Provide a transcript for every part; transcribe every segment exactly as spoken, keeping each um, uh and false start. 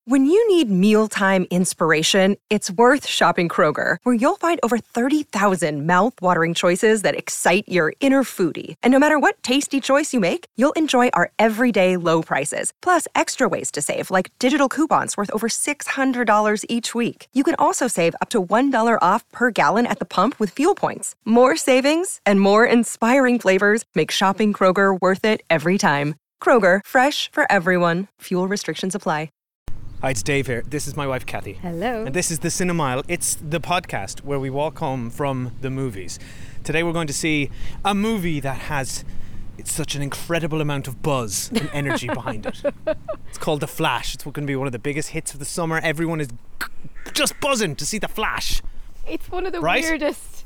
When you need mealtime inspiration, it's worth shopping Kroger, where you'll find over thirty thousand mouth-watering choices that excite your inner foodie. And no matter what tasty choice you make, you'll enjoy our everyday low prices, plus extra ways to save, like digital coupons worth over six hundred dollars each week. You can also save up to one dollar off per gallon at the pump with fuel points. More savings and more inspiring flavors make shopping Kroger worth it every time. Kroger, fresh for everyone. Fuel restrictions apply. Hi, it's Dave here. This is my wife, Kathy. Hello. And this is the Cinemile. It's the podcast where we walk home from the movies. Today we're going to see a movie that has it's such an incredible amount of buzz and energy behind it. It's called The Flash. It's going to be one of the biggest hits of the summer. Everyone is just buzzing to see The Flash. It's one of the right? weirdest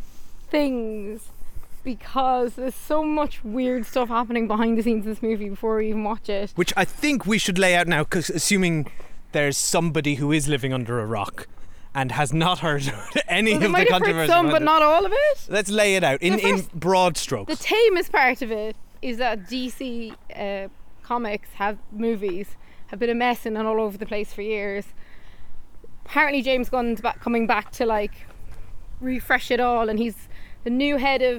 things because there's so much weird stuff happening behind the scenes of this movie before we even watch it. Which I think we should lay out now, because assuming there's somebody who is living under a rock and has not heard any well, of might the have controversy. Heard some, but not all of it. Let's lay it out in, first, in broad strokes. The tamest part of it is that D C uh, comics have movies have been a mess and all over the place for years. Apparently James Gunn's back, coming back to like refresh it all, and he's the new head of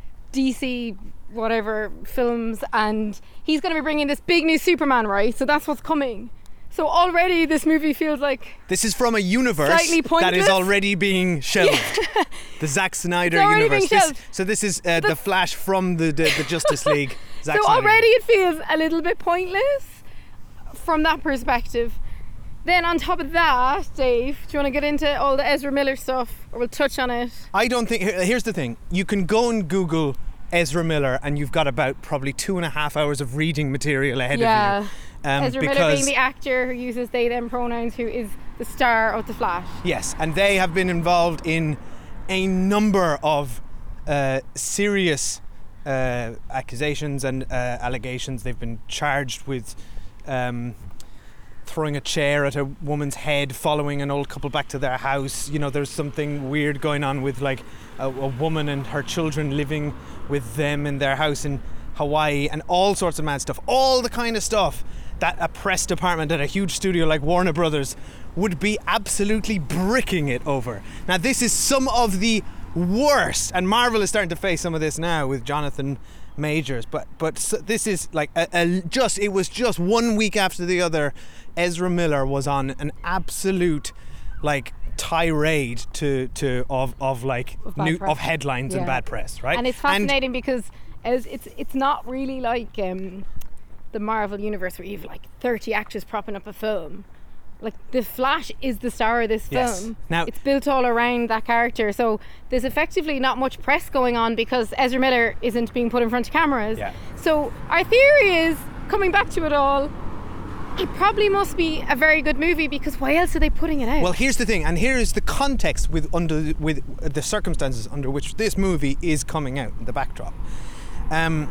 D C whatever films, and he's going to be bringing this big new Superman, right? So that's what's coming. So already this movie feels like this is from a universe that is already being shelved. Yeah. The Zack Snyder universe. This, so this is uh, the, the Flash from the the, the Justice League. Zack so Snyder already universe. It feels a little bit pointless from that perspective. Then on top of that, Dave, do you want to get into all the Ezra Miller stuff, or we'll touch on it? I don't think... Here's the thing. You can go and Google Ezra Miller and you've got about probably two and a half hours of reading material ahead yeah. of you. Um, Ezra Miller being the actor who uses they, them pronouns, who is the star of The Flash. Yes, and they have been involved in a number of uh, serious uh, accusations and uh, allegations. They've been charged with... Um, throwing a chair at a woman's head, following an old couple back to their house. You know, there's something weird going on with like a, a woman and her children living with them in their house in Hawaii, and all sorts of mad stuff. All the kind of stuff that a press department at a huge studio like Warner Brothers would be absolutely bricking it over. Now, this is some of the worst, and Marvel is starting to face some of this now with Jonathan Majors, but but this is like a, a just it was just one week after the other. Ezra Miller was on an absolute like tirade to to of of like of, new, of headlines yeah. and bad press, right? And it's fascinating and because as it's it's not really like um, the Marvel universe where you've like thirty actors propping up a film. Like, the Flash is the star of this yes. film. Now, it's built all around that character. So there's effectively not much press going on because Ezra Miller isn't being put in front of cameras. Yeah. So our theory is, coming back to it all, it probably must be a very good movie, because why else are they putting it out? Well, here's the thing, and here is the context with under with the circumstances under which this movie is coming out, the backdrop. Um,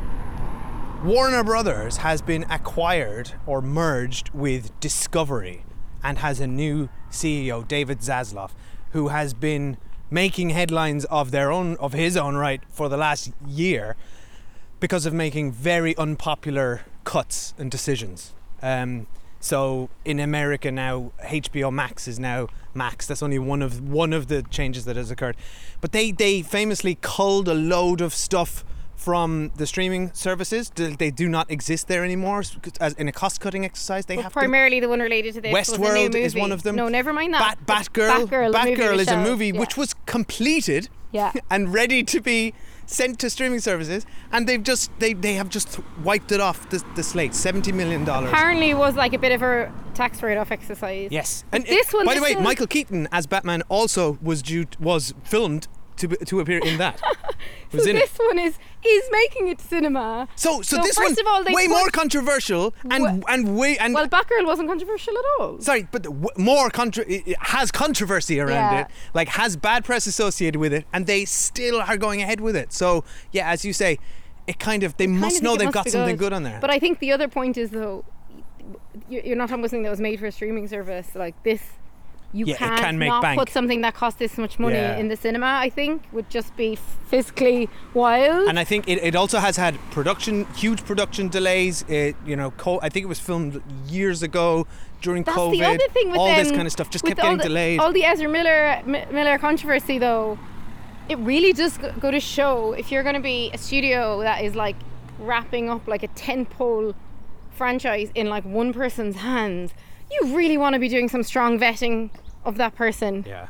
Warner Brothers has been acquired or merged with Discovery, and has a new C E O, David Zaslav, who has been making headlines of their own, of his own right, for the last year because of making very unpopular cuts and decisions. Um, so in America now, H B O Max is now Max. That's only one of one of the changes that has occurred. But they they famously culled a load of stuff from the streaming services. They do not exist there anymore as in a cost-cutting exercise. They well, have primarily to. The one related to this Westworld was a new movie. is one of them. No, never mind that. Bat, Batgirl. Batgirl, Batgirl is a movie yeah. which was completed yeah. and ready to be sent to streaming services, and they've just they, they have just wiped it off the, the slate. seventy million dollars. Apparently it was like a bit of a tax write-off exercise. Yes. But And this it, one by the way, one, Michael Keaton as Batman also was due was filmed to to appear in that. so was in this it. one is is making it to cinema. So so, so this first one of all, they way put, more controversial and well, and way and well, Batgirl wasn't controversial at all. Sorry, but w- more contra- it has controversy around yeah. it, like has bad press associated with it, and they still are going ahead with it. So yeah, as you say, it kind of they I must kind know of they've must got something good. good on there. But I think the other point is though, you're not talking about something that was made for a streaming service like this. you Yeah, it can't can make not bank. put something that costs this much money Yeah. in the cinema. I think would just be physically wild. And I think it, it also has had production, huge production delays. It, you know, co- I think it was filmed years ago during That's COVID. the other thing with all them, this kind of stuff just with kept getting all the, delayed. All the Ezra Miller M- Miller controversy, though, it really does go go to show if you're going to be a studio that is like wrapping up like a tentpole franchise in like one person's hands, you really want to be doing some strong vetting of that person. yeah.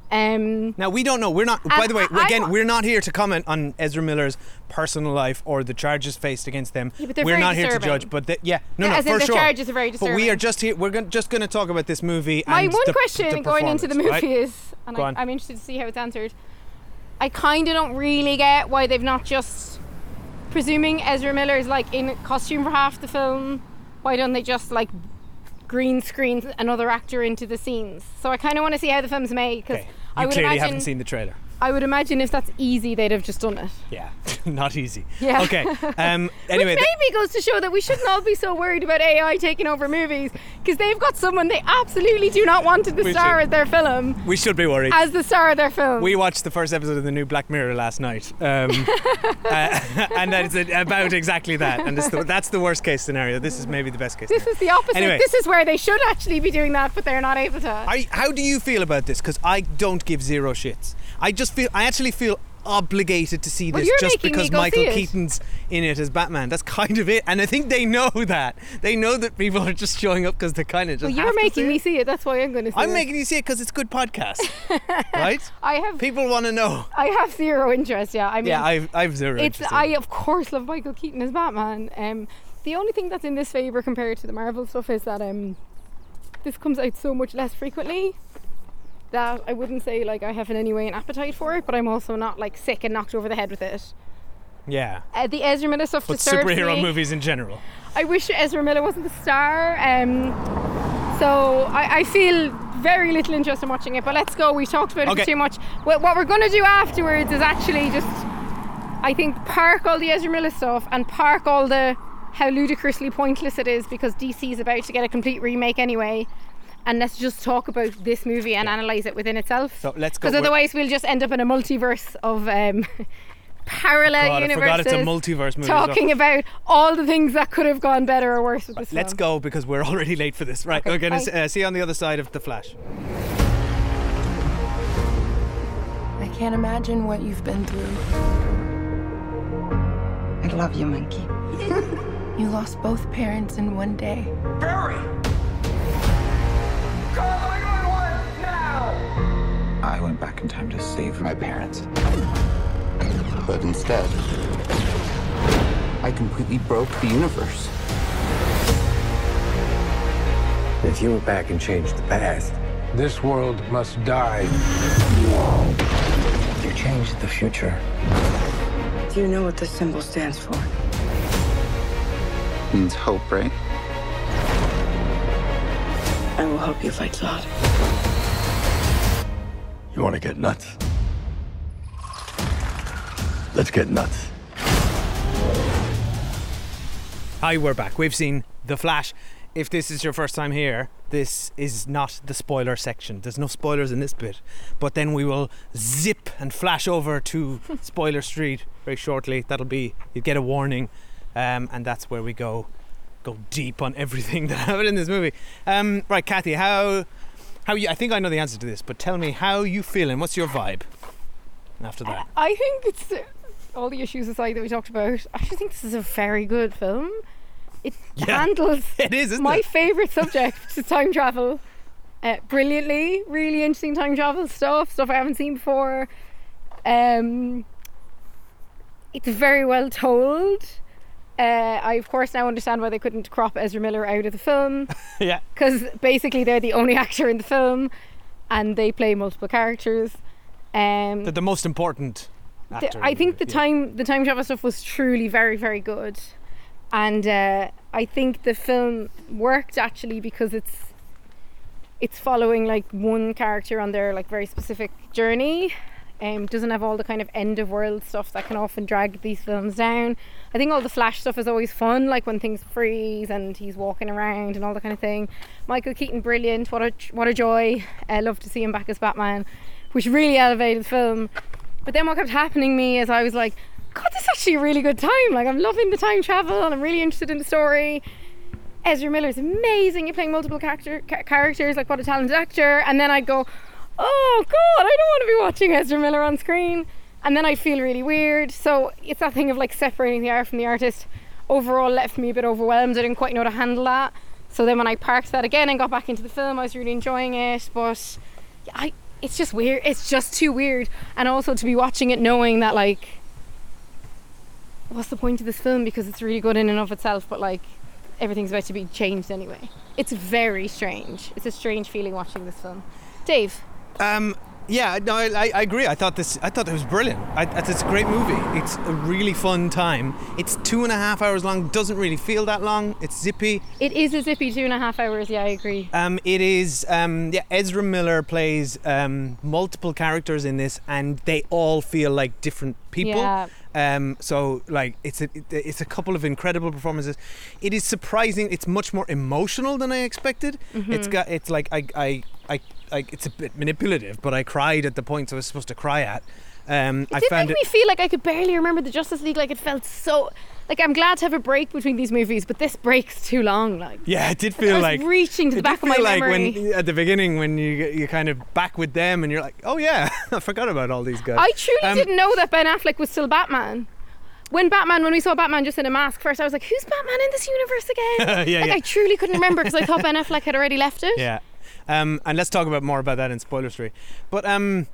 Um, Now we don't know. We're not. By And the way, I- again, I- we're not here to comment on Ezra Miller's personal life or the charges faced against them. Yeah, but they're we're very not here to disturbing. judge. But the, yeah, no, Yeah, no, as in for the sure. charges are very But we disturbing. are just here. We're gon- just going to talk about this movie. my and one the, question the going into the movie performance, right? is, and Go I, on. I'm interested to see how it's answered, I kind of don't really get why they've not just, presuming Ezra Miller is like in costume for half the film, why don't they just like green screen another actor into the scenes? So I kind of want to see how the film's made, because Okay. I You would clearly imagine haven't seen the trailer. I would imagine if that's easy, they'd have just done it. Yeah, not easy. Yeah. Okay. Um. Anyway. Which maybe goes to show that we shouldn't all be so worried about A I taking over movies, because they've got someone they absolutely do not want in the We star should- of their film we should be worried. as the star of their film. We watched the first episode of the new Black Mirror last night, um, uh, and that's about exactly that. And this, that's the worst case scenario. This is maybe the best case. This scenario. is the opposite. Anyway. This is where they should actually be doing that, but they're not able to. I, how do you feel about this? Because I don't give zero shits. I just feel, I actually feel obligated to see Well, this you're just making me because go Michael see it. Keaton's in it as Batman. That's kind of it. And I think they know that. They know that people are just showing up because they kind of just well, have you're to making see me it. see it. That's why I'm going to see I'm it. making you see it because it's good podcast, right? I have. People want to know. I have zero interest. Yeah, I mean, Yeah, I've, I've zero it's. interest in I it. of course love Michael Keaton as Batman. Um, the only thing that's in this favour compared to the Marvel stuff is that um, this comes out so much less frequently, that I wouldn't say like I have in any way an appetite for it, but I'm also not like sick and knocked over the head with it. Yeah. Uh, the Ezra Miller stuff But disturbs superhero me. movies in general. I wish Ezra Miller wasn't the star. Um, so I, I feel very little interest in watching it. But let's go. We talked about it Okay. for too much. What, what we're going to do afterwards is actually just, I think, park all the Ezra Miller stuff and park all the how ludicrously pointless it is, because D C is about to get a complete remake anyway. And let's just talk about this movie and analyse it within itself. So let's go. Because otherwise we'll just end up in a multiverse of um, parallel God, I universes. forgot it's a multiverse movie. as well. Talking about all the things that could have gone better or worse with this Let's film. go because we're already late for this. Right, Okay, we're going to bye. uh, see you on the other side of The Flash. I can't imagine what you've been through. I love you, Monkey. You lost both parents in one day. Barry! Call nine one one now! I went back in time to save my parents. But instead, I completely broke the universe. If you went back and changed the past, This world must die. you changed the future. Do you know what this symbol stands for? Means hope, right? I will help you fight Zod. You want to get nuts? Let's get nuts. Hi, we're back. We've seen The Flash. If this is your first time here, this is not the spoiler section. There's no spoilers in this bit. But then we will zip and flash over to Spoiler Street very shortly. That'll be, you get a warning. Um, and that's where we go go deep on everything that happened in this movie. Um, right, Kathy, how how you? I think I know the answer to this, but tell me how you feeling. What's your vibe after that? I think it's uh, all the issues aside that we talked about. I actually think this is a very good film. It Yeah, handles it is, isn't my it? favourite subject, which is time travel, uh, brilliantly. Really interesting time travel stuff, stuff I haven't seen before. Um, it's very well told. Uh, I of course now understand why they couldn't crop Ezra Miller out of the film, Yeah. because basically they're the only actor in the film, and they play multiple characters. Um, The, the most important the- actor. I think the yeah. time the time travel stuff was truly very very good, and uh, I think the film worked actually because it's it's following like one character on their like very specific journey. Um, doesn't have all the kind of end of world stuff that can often drag these films down. I think all the Flash stuff is always fun, like when things freeze and he's walking around and all that kind of thing. Michael Keaton, brilliant. What a what a joy. I love to see him back as Batman, which really elevated the film. But then what kept happening to me is I was like, God, this is actually a really good time. Like, I'm loving the time travel and I'm really interested in the story. Ezra Miller's amazing. You're playing multiple character, ca- characters. Like, what a talented actor. And then I'd go, oh God, I don't want to be watching Ezra Miller on screen. And then I'd feel really weird. So it's that thing of like separating the art from the artist. Overall left me a bit overwhelmed. I didn't quite know how to handle that. So then when I parked that again and got back into the film, I was really enjoying it. But I, it's just weird. It's just too weird. And also to be watching it knowing that, like, what's the point of this film? Because it's really good in and of itself, but like everything's about to be changed anyway. It's very strange. It's a strange feeling watching this film. Dave? Um, yeah, no, I, I agree. I thought this, I thought it was brilliant. I, it's a great movie. It's a really fun time. It's two and a half hours long. Doesn't really feel that long. It's zippy. It is a zippy two and a half hours. Yeah, I agree. Um, it is. Um, yeah, Ezra Miller plays um, multiple characters in this, and they all feel like different people. Yeah. Um, so like it's a it's a couple of incredible performances. It is surprising. It's much more emotional than I expected. Mm-hmm. It's got it's like I I I. Like, it's a bit manipulative, but I cried at the points I was supposed to cry at. Um, it I did found make it me feel like I could barely remember the Justice League. Like, it felt so... Like, I'm glad to have a break between these movies, but this break's too long. Like, yeah, it did like feel I was like reaching to the it back did of my feel like memory. when at the beginning when you you kind of back with them and you're like, oh yeah, I forgot about all these guys. I truly Um, didn't know that Ben Affleck was still Batman. When Batman, when we saw Batman just in a mask first, I was like, who's Batman in this universe again? yeah, like, yeah. I truly couldn't remember because I thought Ben Affleck had already left it. Yeah. Um, and let's talk about more about that in spoilers three. But um,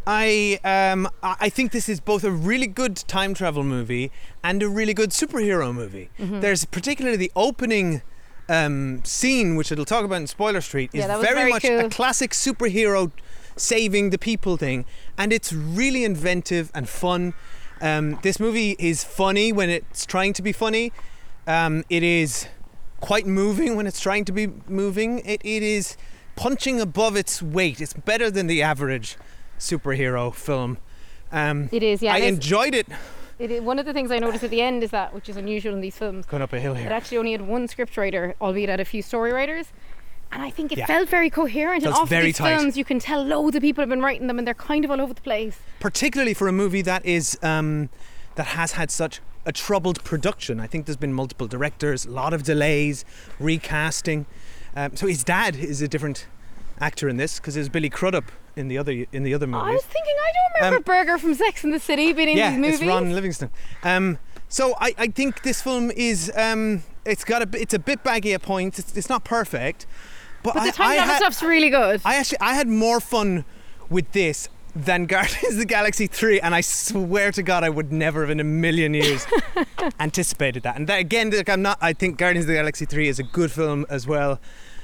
I um, I think this is both a really good time travel movie and a really good superhero movie. Mm-hmm. There's particularly the opening um, scene, which it'll talk about in Spoiler Street, is Yeah, that was very, very much cool. a classic superhero saving the people thing, and it's really inventive and fun. Um, this movie is funny when it's trying to be funny. Um, it is quite moving when it's trying to be moving. It it is punching above its weight. It's better than the average superhero film. Um, It is, yeah. I There's- enjoyed it. It is, one of the things I noticed at the end is that, which is unusual in these films, Going up a hill it here. actually only had one scriptwriter, albeit had a few story writers. And I think it Yeah. felt very coherent. And Felt often very these tight. films, you can tell loads of people have been writing them and they're kind of all over the place. Particularly for a movie that is um, that has had such a troubled production. I think there's been multiple directors, a lot of delays, recasting. Um, so his dad is a different actor in this because there's Billy Crudup in the other in the other I movies. was thinking, I don't remember Um, Berger from Sex and the City being in yeah, these movies. it's Ron Livingston. Um, so I, I think this film is um, it's got a b- it's a bit baggy at points. It's, it's not perfect, but, But I, the time I travel had, stuff's really good. I actually I had more fun with this than Guardians of the Galaxy three, and I swear to God I would never have in a million years anticipated that. And that, again, like, I'm not. I think Guardians of the Galaxy three is a good film as well.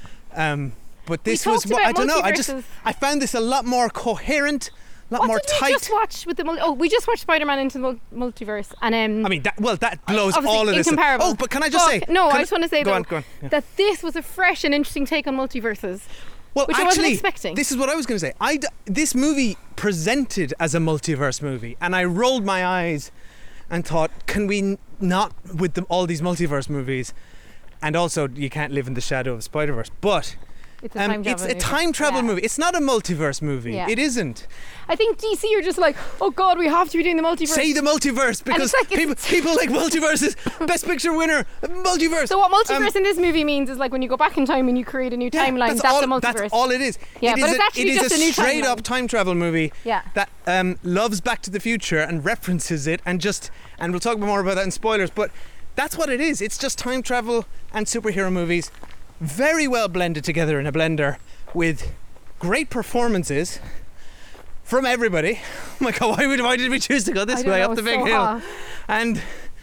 Um, but this was talked what I about don't know. I just multiverses. I found this a lot more coherent, a lot What more did we tight. just watch with the mul- oh we just watched Spider-Man Into the Mul- Multiverse and um I mean, that well, that blows obviously all of this. incomparable. Oh, but can I just say? But- no can I just want to say go though on, go on. Yeah. that this was a fresh and interesting take on multiverses. Well, which I actually, wasn't expecting. this is what I was going to say. I d- this movie presented as a multiverse movie, and I rolled my eyes and thought, can we n- not with them all these multiverse movies? And also, you can't live in the shadow of Spider-Verse. But It's a um, time travel it's a movie. time travel Yeah. movie. It's not a multiverse movie. Yeah. It isn't. I think D C are just like, oh God, we have to be doing the multiverse. Say the multiverse because it's like people it's- people like multiverses. Best Picture winner, multiverse. So what multiverse Um, in this movie means is like when you go back in time and you create a new Yeah, timeline. That's, That's, all, a multiverse. that's all it is. Yeah, it but is it's a, actually it is just a a new straight timeline. up time travel movie Yeah. that um, loves Back to the Future and references it and just and we'll talk more about that in spoilers. But that's what it is. It's just time travel and superhero movies, very well blended together in a blender with great performances from everybody. Oh my God, why, would, why did we choose to go this I don't way know, up the it's big so hill? hot. And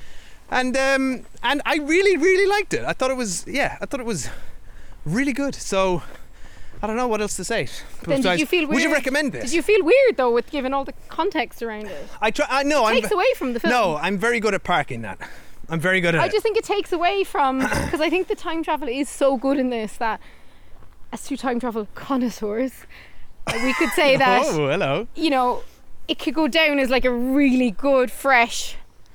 and um, and I really really liked it. I thought it was yeah, I thought it was really good. So I don't know what else to say. Then did you feel weird? Would you recommend this? Did you feel weird though with given all the context around it? I try. I know. It I'm takes away from the film. no. I'm very good at parking that. I'm very good at I it. just think it takes away from because I think the time travel is so good in this that as two time travel connoisseurs, uh, we could say that oh, hello. you know it could go down as like a really good, fresh,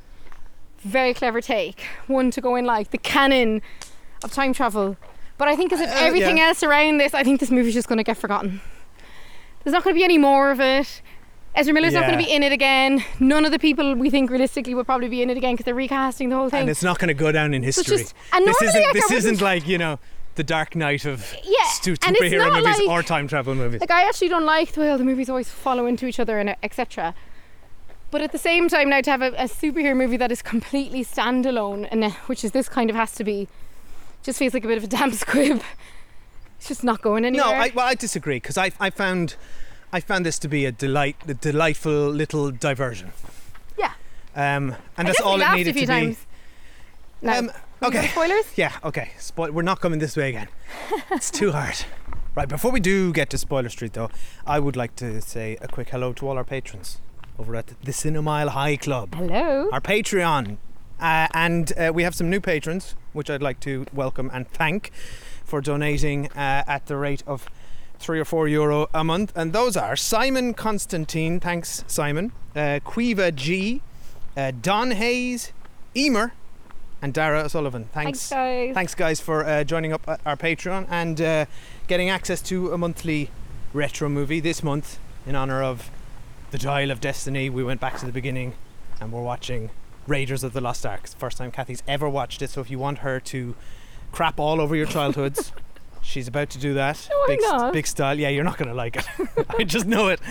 very clever take. One to go in like the canon of time travel. But I think as if Uh, everything yeah. else around this, I think this movie's just going to get forgotten. There's not going to be any more of it. Ezra Miller's not Yeah. going to be in it again. None of the people we think realistically would probably be in it again because they're recasting the whole thing. And it's not going to go down in history. just- and this normally, isn't like, this I isn't wouldn't- like, you know, the Dark Knight of Yeah, stu- and it's superhero not movies like- or time travel movies. Like, I actually don't like the way all the movies always follow into each other and et cetera. But at the same time, now to have a, a superhero movie that is completely standalone, and uh, which is this kind of has to be, just feels like a bit of a damn squib. It's just not going anywhere. No, I, well, I disagree because I, I found, I found this to be a delight, a delightful little diversion. Yeah. Um, and I that's all definitely it laughed needed a few to times. be. Now, Um, can we go okay. to spoilers? Yeah. Okay. Spoil- we're not coming this way again. It's too hard. Right. Before we do get to Spoiler Street, though, I would like to say a quick hello to all our patrons over at the Cinemile High Club. Hello. Our Patreon. Uh, and uh, we have some new patrons, which I'd like to welcome and thank for donating uh, at the rate of three or four euro a month. And those are Simon Constantine, thanks Simon, uh, Quiva G, uh, Don Hayes, Emer, and Dara O'Sullivan. Thanks, Thanks, guys. Thanks, guys, for uh, joining up at our Patreon and uh, getting access to a monthly retro movie this month in honour of The Dial of Destiny. We went back to the beginning and we're watching Raiders of the Lost Ark. It's the first time Kathy's ever watched it, so if you want her to crap all over your childhoods, she's about to do that. No, I'm big, not. big style. Yeah, you're not going to like it. I just know it.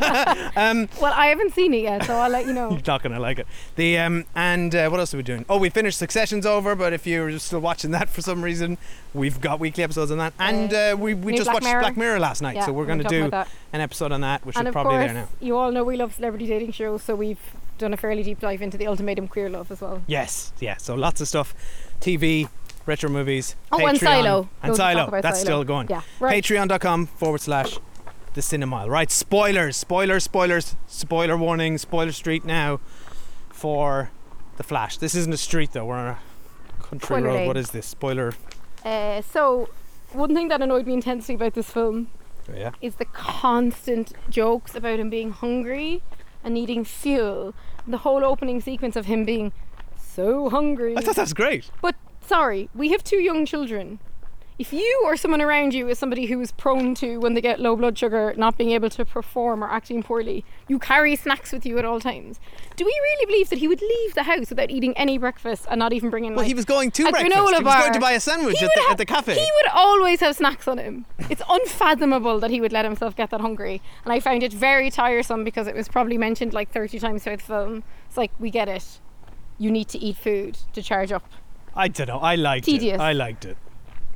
um, Well, I haven't seen it yet, so I'll let you know. you're not going to like it. The um, and uh, what else are we doing? Oh, we finished Succession's over, but if you're still watching that for some reason, we've got weekly episodes on that. And uh, we, we new just Black watched Mirror. Black Mirror last night, Yeah, so we're we're going to talking do about that. an episode on that, which And is of probably course, there now. you all know we love celebrity dating shows, so we've done a fairly deep dive into the Ultimatum Queer Love as well. Yes, yeah. So lots of stuff, T V, retro movies, Oh, Patreon, and Silo. and Loads of talk Silo. about That's Silo. still going. Yeah, right. Patreon.com forward slash the Cinemile. Right, spoilers, spoilers, spoilers, spoiler warning, spoiler street now for The Flash. This isn't a street though. We're on a country Spoiler road. lane. What is this? Spoiler. Uh, so, one thing that annoyed me intensely about this film Oh, yeah. is the constant jokes about him being hungry and needing fuel. The whole opening sequence of him being so hungry. I thought that was great. But sorry, we have two young children. If you or someone around you is somebody who is prone to, when they get low blood sugar, not being able to perform or acting poorly, you carry snacks with you at all times. Do we really believe that he would leave the house without eating any breakfast and not even bringing Well, like, he was going to a breakfast. granola He was bar? going to buy a sandwich He at would the, have- at the cafe. He would always have snacks on him. It's unfathomable that he would let himself get that hungry. And I found it very tiresome because it was probably mentioned like thirty times throughout the film. It's like, we get it. You need to eat food to charge up. I don't know. I liked Tedious. it. I liked it.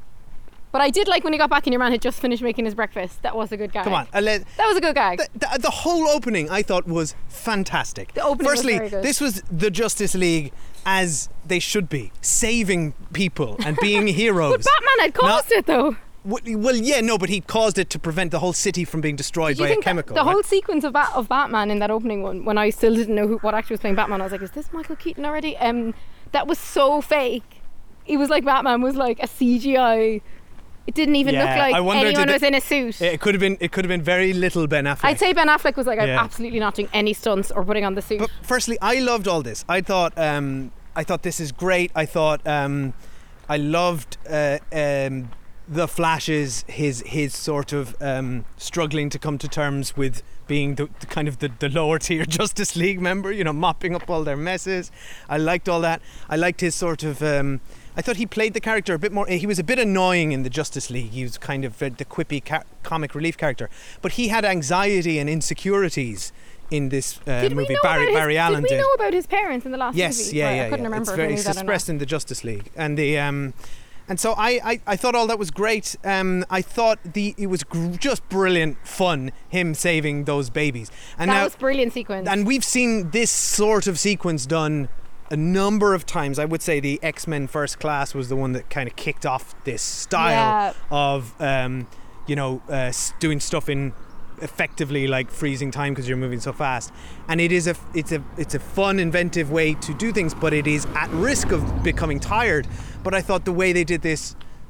But I did like when he got back and your man had just finished making his breakfast. That was a good gag. Come on. uh, let- That was a good gag. The, the, the whole opening I thought was fantastic. The opening was Firstly, very good. this was the Justice League as they should be, saving people and being heroes. But Batman had caused Not- it though. W- Well, yeah, no, but he caused it to prevent the whole city from being destroyed Do you by a think that chemical. the right? whole sequence of, Bat- of Batman in that opening one, when I still didn't know who, what actor was playing Batman, I was like, is this Michael Keaton already? Um, that was so fake. It was like Batman was like a C G I. It didn't even Yeah, look like I wonder, anyone did was it- in a suit. It could have been. It could have been very little Ben Affleck. I'd say Ben Affleck was like, I'm Yeah. absolutely not doing any stunts or putting on the suit. But firstly, I loved all this. I thought. Um, I thought this is great. I thought. Um, I loved. Uh, um, the Flash's his his sort of um, struggling to come to terms with being the, the kind of the, the lower tier Justice League member, you know, mopping up all their messes. I liked all that. I liked his sort of. Um, I thought he played the character a bit more. He was a bit annoying in the Justice League. He was kind of uh, the quippy ca- comic relief character, but he had anxiety and insecurities in this uh, did we movie. know Barry about his, Barry Allen did we did. know about his parents in the last Yes, movie? yeah, Right, yeah, I couldn't yeah. remember It's if very we knew it's that or not. expressed in the Justice League, and the um, and so I, I, I thought all that was great. Um, I thought the it was gr- just brilliant fun. Him saving those babies, and That now was brilliant sequence. and we've seen this sort of sequence done a number of times. I would say the X-Men First Class was the one that kind of kicked off this style Yeah. of um, you know uh, s- doing stuff in effectively like freezing time because you're moving so fast, and it is a it's a it's a fun, inventive way to do things, but it is at risk of becoming tired. But I thought the way they did this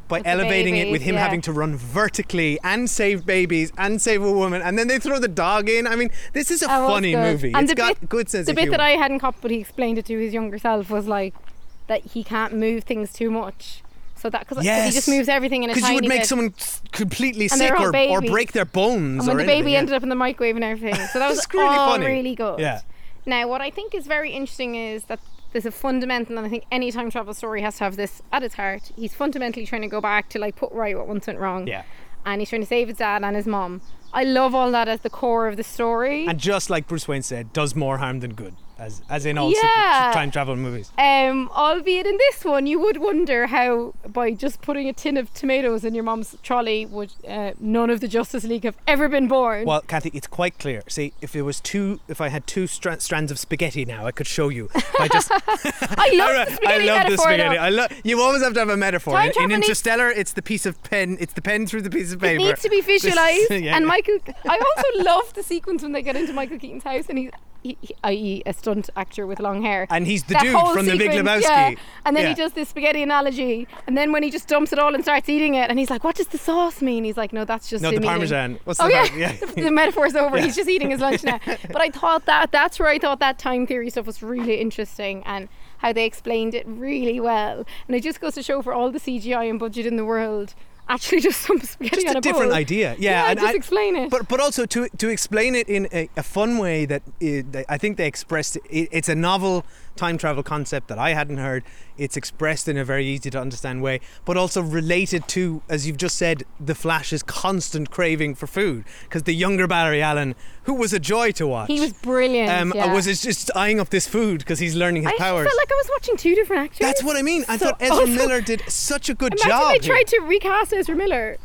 by With the elevating it babies, with him yeah. having to run vertically and save babies and save a woman, and then they throw the dog in. I mean, this is a That was funny good. movie. And It's the got bit- good sense The of bit humor. that I hadn't caught, but he explained it to his younger self, was like that he can't move things too much. So that because Yes. he just moves everything in a tiny Because you would make bit. someone s- completely And they're sick all or, or babies. break their bones. And when or the baby anything, yeah. ended up in the microwave and everything. So that was It's really all funny. really good. Yeah. Now, what I think is very interesting is that there's a fundamental, and I think any time travel story has to have this at its heart. He's fundamentally trying to go back to like put right what once went wrong. Yeah. And he's trying to save his dad and his mom. I love all that as the core of the story. And just like Bruce Wayne said, does more harm than good, as as in all Yeah. super time travel movies. Um, albeit in this one, you would wonder how by just putting a tin of tomatoes in your mom's trolley would uh, none of the Justice League have ever been born. Well, Kathy, it's quite clear. See, if it was two, if I had two stra- strands of spaghetti now, I could show you. I just, I love the spaghetti I love the metaphor, spaghetti. though. I love. You always have to have a metaphor. Time In, in travel needs- Interstellar, it's the piece of pen. It's the pen through the piece of paper. It needs to be This- visualized. yeah, and yeah. Michael, I also love the sequence when they get into Michael Keaton's house and he's, he, he, that is a stunt actor with long hair. And he's the That dude whole from The Big sequence, Lebowski. Yeah. And then Yeah. he does this spaghetti analogy, and then when he just dumps it all and starts eating it, and he's like, "What does the sauce mean?" He's like, "No, that's just No, him the eating." Parmesan. What's oh the yeah, par- yeah. the, the metaphor's over. Yeah. He's just eating his lunch now. But I thought that that's where I thought that time theory stuff was really interesting, and how they explained it really well. And it just goes to show, for all the C G I and budget in the world, actually just some spaghetti Just on a a different bowl. idea. Yeah, Yeah, and just I- explain it. But but also to to explain it in a, a fun way that it, that I think they expressed it, it. It's a novel time travel concept that I hadn't heard. It's expressed in a very easy to understand way, but also related to, as you've just said, the Flash's constant craving for food. Because the younger Barry Allen, who was a joy to watch, He was brilliant. um, yeah. was just eyeing up this food because he's learning his I actually powers. felt like I was watching two different actors. That's what I mean. I So thought Ezra awesome. Miller did such a good Imagine job. they here. tried to recast Ezra Miller.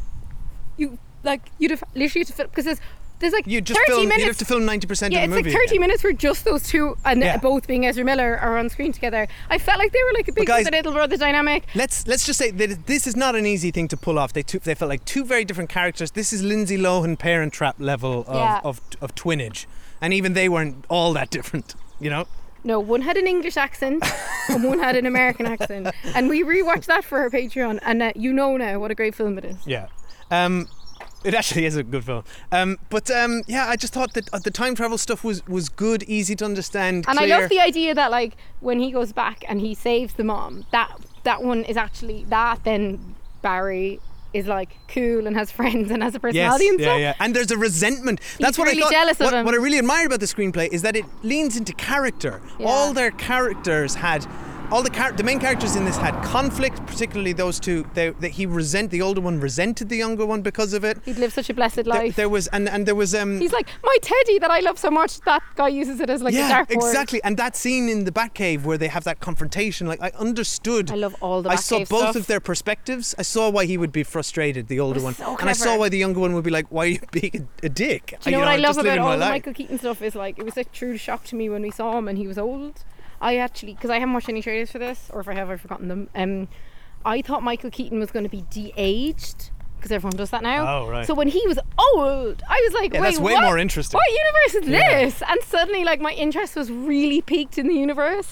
You like you'd have literally had to film because there's there's like You just thirty film. minutes. You'd have to film ninety percent yeah, of the it's movie. like thirty again. minutes where just those two and Yeah. both being Ezra Miller are on screen together. I felt like they were like a big guys- brother, little brother dynamic. Let's let's just say that this is not an easy thing to pull off. They two, they felt like two very different characters. This is Lindsay Lohan Parent Trap level of, Yeah. of of twinnage, and even they weren't all that different. You know. No, one had an English accent and one had an American accent, and we rewatched that for our Patreon. And uh, you know now what a great film it is. Yeah. Um, it actually is a good film. Um, but um, yeah, I just thought that uh, the time travel stuff was was good, easy to understand. And clear. I love the idea that like when he goes back and he saves the mom, that that one is actually that then Barry is like cool and has friends and has a Yes, personality and yeah, stuff. yeah. And there's a resentment. That's He's what really I thought. jealous of what, him. what I really admired about the screenplay is that it leans into character. Yeah. All their characters had. All the char- the main characters in this had conflict, particularly those two. They, they, he resent the older one, resented the younger one because of it. He'd lived such a blessed There, life. there was and, and there was um. He's like, my teddy that I love so much, that guy uses it as like a yeah, dartboard. exactly. And that scene in the Batcave where they have that confrontation, like I understood. I love all the I saw Batcave both stuff. of their perspectives. I saw why he would be frustrated, the older was one, so and I saw clever. why the younger one would be like, "Why are you being a, a dick?" Do you know what I I'm love just about living my all the life. Michael Keaton stuff is like, it was a true shock to me when we saw him and he was old. I actually, because I haven't watched any trailers for this, or if I have, I've forgotten them. Um, I thought Michael Keaton was going to be de-aged, because everyone does that now. Oh, right. So when he was old, I was like, Yeah, wait, that's way what? more interesting. What universe is Yeah. this? And suddenly, like, my interest was really piqued in the universe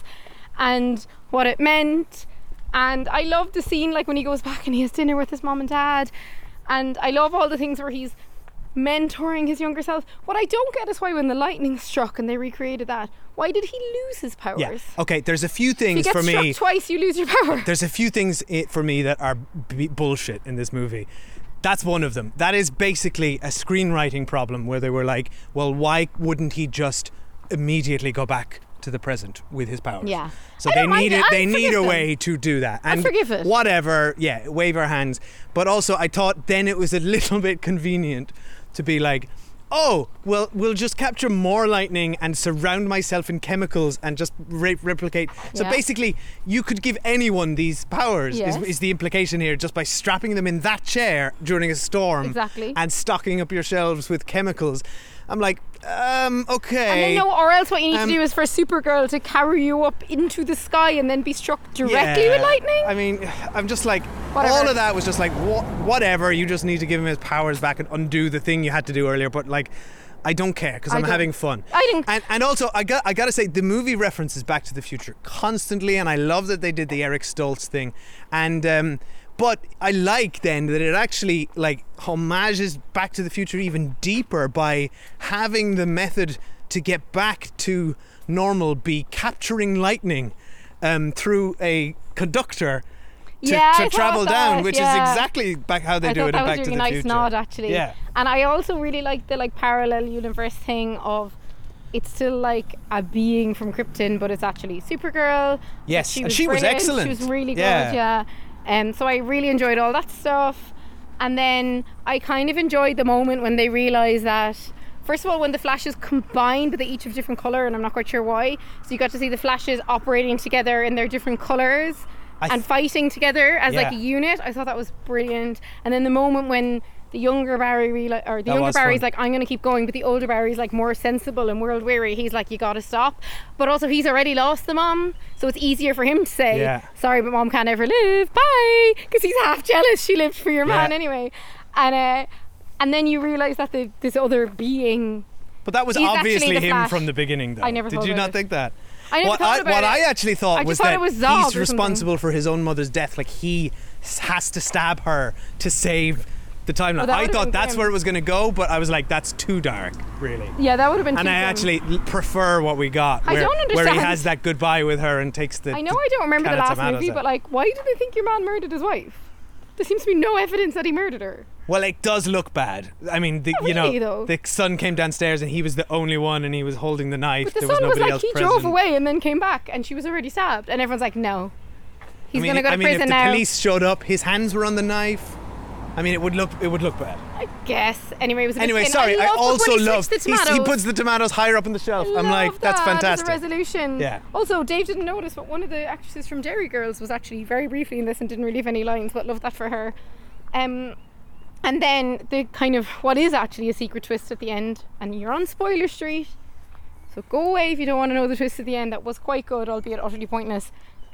and what it meant. And I love the scene, like, when he goes back and he has dinner with his mom and dad. And I love all the things where he's mentoring his younger self. What I don't get is why when the lightning struck and they recreated that, why did he lose his powers? Yeah. Okay. There's a few If you things get for struck me. twice, you lose your power. There's a few things i- for me that are b- bullshit in this movie. That's one of them. That is basically a screenwriting problem where they were like, well, why wouldn't he just immediately go back to the present with his powers? Yeah. So I they don't mind need it. it. I'll They need forgive a them. way to do that. I'll And forgive it. whatever. Yeah, wave our hands. But also, I thought then it was a little bit convenient to be like, oh, well, we'll just capture more lightning and surround myself in chemicals and just re- replicate. So Yeah. basically, you could give anyone these powers, Yes. is, is the implication here, just by strapping them in that chair during a storm Exactly. and stocking up your shelves with chemicals. I'm like, um, okay. And then no, or else what you need Um, to do is for Supergirl to carry you up into the sky and then be struck directly Yeah. with lightning. I mean, I'm just like, Whatever. all of that was just like, wha- whatever, you just need to give him his powers back and undo the thing you had to do earlier. But like, I don't care because I I'm don't. having fun. I didn't- And, and also, I got I got to say, the movie references Back to the Future constantly, and I love that they did the Eric Stoltz thing. And um, But I like then that it actually like homages Back to the Future even deeper by having the method to get back to normal be capturing lightning um, through a conductor to, yeah, to I travel thought down, that, which yeah. is exactly back how they I do thought it that in was Back a to really the nice Future. nod, actually. Yeah. And I also really like the like parallel universe thing of it's still like a being from Krypton, but it's actually Supergirl. Yes, she and was she was brilliant. excellent. She was really Yeah. good, yeah. Um, so I really enjoyed all that stuff. And then I kind of enjoyed the moment when they realised that, first of all, when the Flashes combined, but they each have different colour, and I'm not quite sure why. So you got to see the Flashes operating together in their different colours I and th- fighting together as like Yeah. a unit. I thought that was brilliant. And then the moment when the younger Barry reali- or the That younger was Barry's fun. like, I'm going to keep going, but the older Barry's like more sensible and world weary. He's like, you got to stop. But also he's already lost the mom, so it's easier for him to say, Yeah. sorry, but mom can't ever live. Bye, because he's half jealous she lived for your man Yeah. anyway. And uh, and then you realise that the, this other being. But that was He's actually obviously the him Flash. from the beginning, though. I never Did thought you about not it. think that? I never what thought I, about what it. I actually thought I just was thought that it was Zog or he's something. responsible for his own mother's death. Like he s- has to stab her to save the timeline. Oh, that I would've thought been that's grim. where it was going to go, but I was like, that's too dark, really. Yeah, that would have been. And too I grim. actually l- prefer what we got, I where, don't where he understand. has that goodbye with her and takes the. I know I don't remember can the of last tomatoes movie, out. but like, why do they think your man murdered his wife? There seems to be no evidence that he murdered her. Well, it does look bad. I mean, the, Not you know, really, though. the son came downstairs and he was the only one, and he was holding the knife. But the there was son nobody was like, else he present. drove away and then came back, and she was already stabbed, and everyone's like, no, he's I mean, gonna go to I mean, prison if the now. police showed up, his hands were on the knife. I mean, it would look, it would look bad. I guess. Anyway, it was a bit Anyway, thin. sorry. I, loved also when he love. switched the he's- tomatoes. He puts the tomatoes higher up on the shelf. I'm Love like, that's that fantastic. as a resolution. Yeah. Also, Dave didn't notice, but one of the actresses from Derry Girls was actually very briefly in this and didn't really have any lines, but loved that for her. Um, and then the kind of what is actually a secret twist at the end, and you're on spoiler street, so go away if you don't want to know the twist at the end. That was quite good, albeit utterly pointless.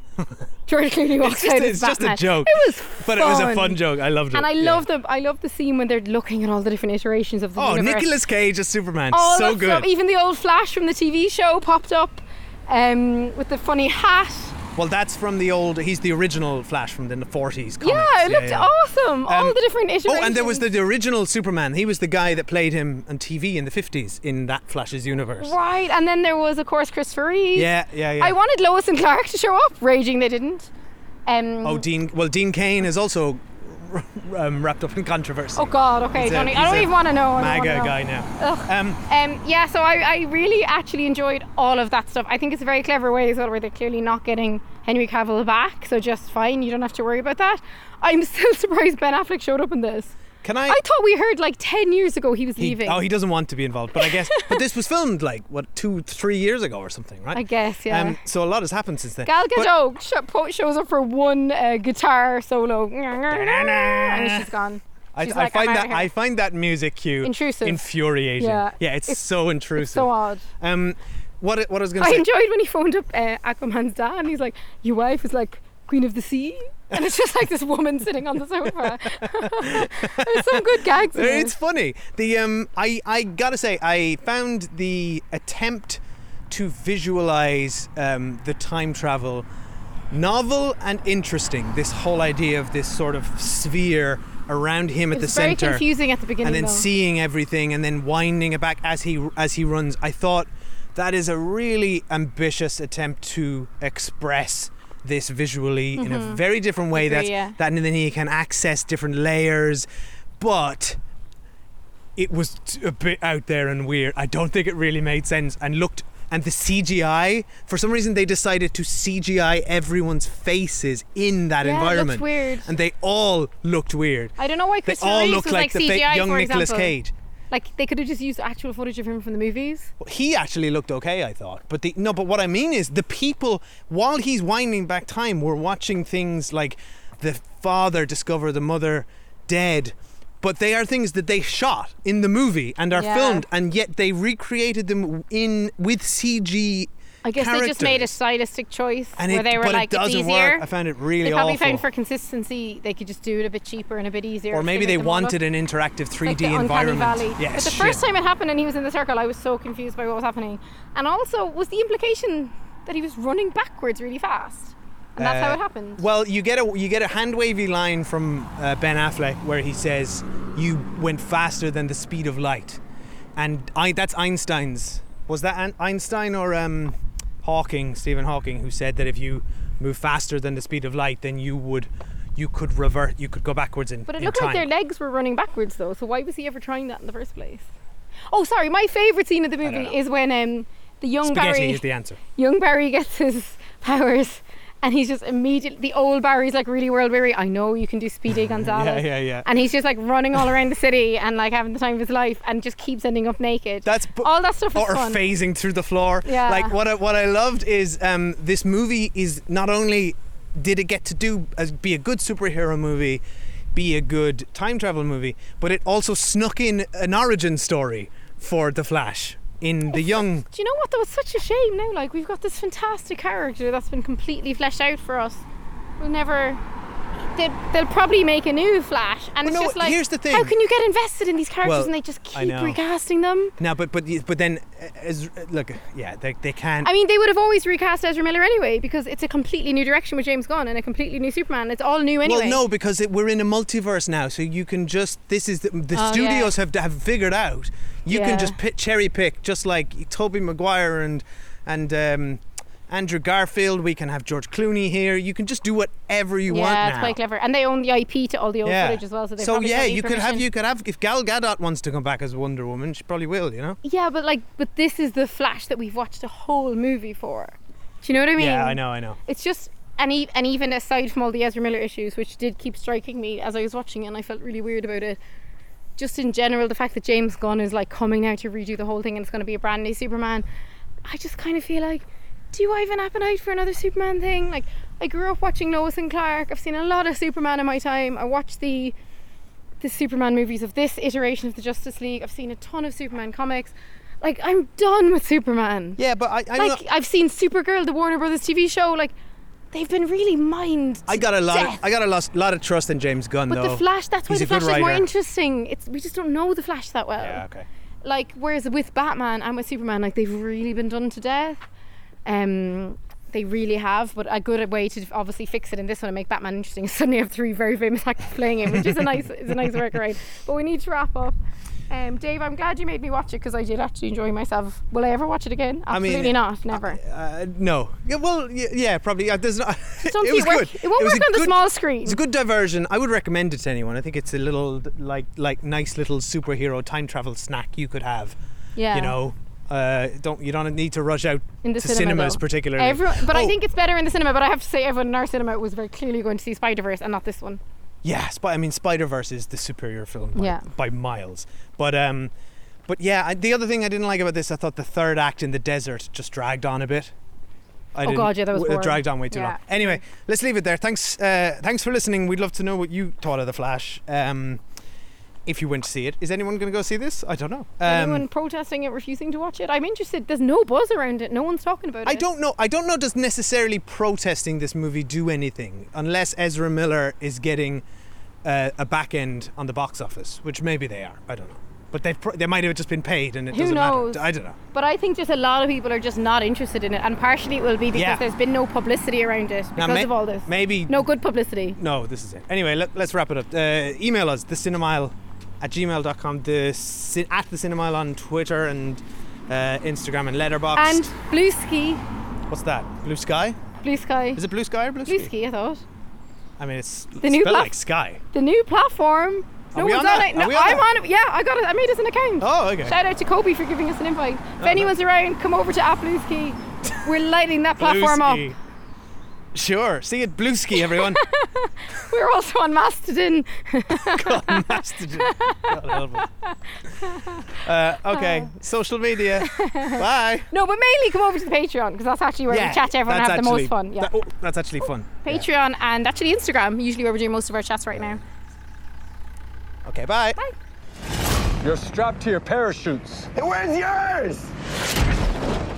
George Clooney walks It's just, out it's as just a Batman. joke. It was But it was a fun. fun joke. I loved it. And I yeah. love the I love the scene when they're looking at all the different iterations of the Oh, universe. Nicolas Cage as Superman. All so that good. stuff, even the old Flash from the T V show popped up um, with the funny hat. Well, that's from the old. He's the original Flash from the forties. Comics. Yeah, it looked yeah. awesome. all Um, the different iterations. Oh, and there was the, the original Superman. He was the guy that played him on T V in the fifties in that Flash's universe. Right, and then there was, of course, Christopher Reeve. Yeah, yeah, yeah. I wanted Lois and Clark to show up. Raging they didn't. Um, Oh, Dean. Well, Dean Cain is also um, wrapped up in controversy. Oh God, okay. He's a- don't e- I he's don't a even want to know. I don't MAGA wanna know. guy now. Ugh. Um, Um, yeah, so I, I really actually enjoyed all of that stuff. I think it's a very clever way as well, where they're clearly not getting Henry Cavill back, so just fine. You don't have to worry about that. I'm still surprised Ben Affleck showed up in this. Can I? I thought we heard like ten years ago he was he- leaving. oh, he doesn't want to be involved, but I guess. But this was filmed like what two, three years ago or something, right? I guess, yeah. Um, so a lot has happened since then. Gal But- Gadot sh- po- shows up for one uh, guitar solo, and she's gone. I, She's I like, I'm find outta that here. I find that music cue Intrusive. infuriating. Yeah. yeah, it's, It's- so intrusive. It's so odd. Um, what it- what I was going to I say. enjoyed when he phoned up uh, Aquaman's dad, and he's like, "Your wife is like Queen of the Sea," and it's just like this woman sitting on the sofa. There's some good gags in It's it. funny. The um, I I gotta say, I found the attempt to visualize um, the time travel novel and interesting. This whole idea of this sort of sphere around him at It the was very center, confusing at the beginning, and then though. seeing everything, and then winding it back as he as he runs. I thought that is a really ambitious attempt to express this visually in a Mhm. very different way. Agree, That's yeah. that, and then he can access different layers, but it was t- a bit out there and weird. I don't think it really made sense and looked. And the C G I, for some reason, they decided to C G I everyone's faces in that Yeah, it looked environment, weird. and they all looked weird. I don't know why They Christopher all Reeves look was like like the C G fake I, young for Nicolas example. Cage. Like they could have just used actual footage of him from the movies. He actually looked okay, I thought. But the no, but what I mean is the people, while he's winding back time, were watching things like the father discover the mother dead. But they are things that they shot in the movie and are Yeah. filmed, and yet they recreated them in with C G. I guess they just made a characters. stylistic choice And where it- they were but it like, it's doesn't easier. work. I found it really They probably awful. found for consistency they could just do it a bit cheaper and a bit easier. Or to maybe make they them all look wanted an interactive three like D the Uncanny environment. Valley. Yeah, but the shit. first time it happened and he was in the circle, I was so confused by what was happening. And also, was the implication that he was running backwards really fast? And that's how it happened. Well, you get a you get a hand wavy line from uh, Ben Affleck where he says, "You went faster than the speed of light," and I that's Einstein's. Was that An- Einstein or um, Hawking, Stephen Hawking, who said that if you move faster than the speed of light, then you would you could revert, you could go backwards in. But it in looked time. like their legs were running backwards though. So why was he ever trying that in the first place? Oh, sorry. My favourite scene of the movie is when um, the young Spaghetti Barry. is the answer. Young Barry gets his powers, and he's just immediately. The old Barry's like really world weary. I know you can do Speedy Gonzales. Yeah, yeah, yeah. And he's just like running all around the city and like having the time of his life, and just keeps ending up naked. That's bu- all that stuff is or fun. phasing through the floor. Yeah. Like what I, what I loved is um, this movie is not only did it get to do as be a good superhero movie, be a good time travel movie, but it also snuck in an origin story for the Flash in the young. Do you know what? That was such a shame. Now, like we've got this fantastic character that's been completely fleshed out for us. We'll never. They'll, they'll probably make a new Flash, and Well, it's no, just like, here's the thing. how can you get invested in these characters Well, and they just I keep know. recasting them? No, but but but then uh, as look, yeah, they they can't. I mean, they would have always recast Ezra Miller anyway, because it's a completely new direction with James Gunn and a completely new Superman. It's all new anyway. Well, no, because it, we're in a multiverse now, so you can just. This is the, the Oh, studios have have figured out. You Yeah. can just pick, cherry pick, just like Tobey Maguire and and um, Andrew Garfield. We can have George Clooney here. You can just do whatever you yeah, want it's now. quite clever, and they own the I P to all the old Yeah. footage as well. So, they So probably yeah, don't need you could have permission. you could have if Gal Gadot wants to come back as Wonder Woman, she probably will. You know. Yeah, but like, but this is the Flash that we've watched a whole movie for. Do you know what I mean? Yeah, I know, I know. It's just, and, e- and even aside from all the Ezra Miller issues, which did keep striking me as I was watching it, and I felt really weird about it. Just in general, the fact that James Gunn is like coming now to redo the whole thing, and it's going to be a brand new Superman. I just kind of feel like, do I have an appetite for another Superman thing? Like, I grew up watching Lois and Clark. I've seen a lot of Superman in my time. I watched the the Superman movies of this iteration of the Justice League. I've seen a ton of Superman comics. Like, I'm done with Superman. Yeah, but I, I like know, I've seen Supergirl, the Warner Brothers T V show. Like, they've been really mind. I got a lot. death. Of, I got a lot, lot of trust in James Gunn, But though. the Flash, that's why He's the a good Flash is more writer. interesting. It's we just don't know the Flash that well. Yeah, okay. Like, whereas with Batman and with Superman, like, they've really been done to death. Um, they really have. But a good way to obviously fix it in this one and make Batman interesting is suddenly have three very famous actors playing him, which is a nice, is a nice workaround. But we need to wrap up. Um, Dave, I'm glad you made me watch it because I did actually enjoy myself. Will I ever watch it again? I mean, Absolutely not. Never. Uh, no. Yeah, well, yeah, yeah probably. Uh, there's not, don't it see was it work- good. it won't was work a on the good- small screen. It's a good diversion. I would recommend it to anyone. I think it's a little like like nice little superhero time travel snack you could have. Yeah. You know, uh, don't you don't need to rush out In the to cinema, cinemas though. particularly. Everyone, but I Oh, think it's better in the cinema. But I have to say, everyone in our cinema was very clearly going to see Spider-Verse and not this one. yeah, Sp- I mean Spider-Verse is the superior film by, Yeah. by miles. But um, but yeah, I, the other thing I didn't like about this, I thought the third act in the desert just dragged on a bit. I Oh didn't- God, yeah, that was w- it boring. dragged on way too Yeah. long. Anyway, let's leave it there. Thanks, uh, thanks for listening. We'd love to know what you thought of the Flash. Um, if you went to see it, is anyone going to go see this? I don't know. Um, Anyone protesting it, refusing to watch it? I'm interested. There's no buzz around it. No one's talking about I it. don't know. I don't know. Does necessarily protesting this movie do anything unless Ezra Miller is getting uh, a back end on the box office, which maybe they are. I don't know. But they they might have just been paid, and it Who doesn't knows? matter. I don't know. But I think just a lot of people are just not interested in it, and partially it will be because Yeah. there's been no publicity around it Now, because may- of all this. Maybe No good publicity. No, this is it. Anyway, let, let's wrap it up. Uh, email us, the cinemile at gmail dot com, the, ci- at the cinemile on Twitter and uh, Instagram and Letterboxd. And Blue Ski. What's that? Blue Sky? Blue Sky. Is it Blue Sky or Blue, Blue Ski? Ski, I thought. I mean, it's The new spelled plat- like Sky. The new platform. Are No we one's on on, that? it. Are No, we on I'm that? on it. Yeah, I got it. I made us an account. Oh, okay. Shout out to Kobe for giving us an invite. If no. anyone's around, come over to at Blue Ski. We're lighting that platform Blue up. Ski. Sure. See it, Blue Ski, everyone. We're also on Mastodon. God, Mastodon. God help us. Uh, okay, social media. Bye. No, but mainly come over to the Patreon because that's actually where we chat to everyone and that's have the actually- most fun. Yeah. that- oh, that's actually fun. Yeah. Patreon and actually Instagram, usually where we're doing most of our chats right now. Okay, bye. Bye. You're strapped to your parachutes. Where's yours?